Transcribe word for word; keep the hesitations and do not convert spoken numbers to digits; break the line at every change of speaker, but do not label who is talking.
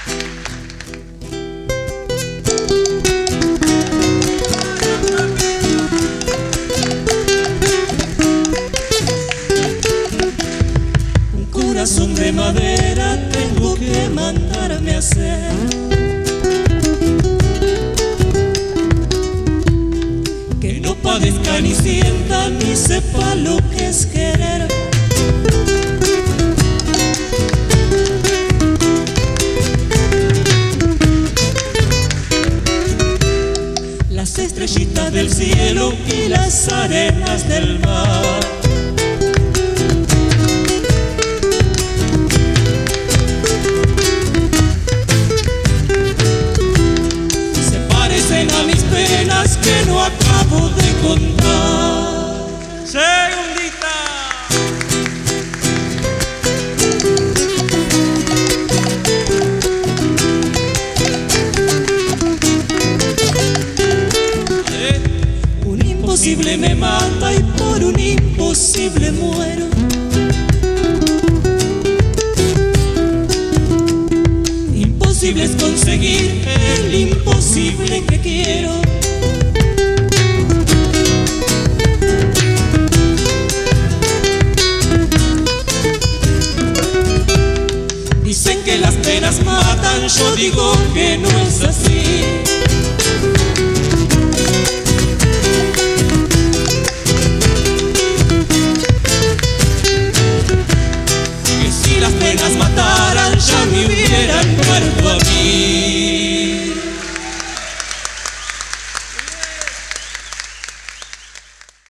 Un corazón de madera tengo que mandarme a hacer, que no padezca ni sienta ni sepa lo que es querer. Las estrellitas del cielo y las arenas del mar se parecen a mis penas que no acabo de contar.
Segundita.
Un imposible me mata y por un imposible muero. Imposible es conseguir el imposible que quiero. Dicen que las penas matan, yo digo que no es así.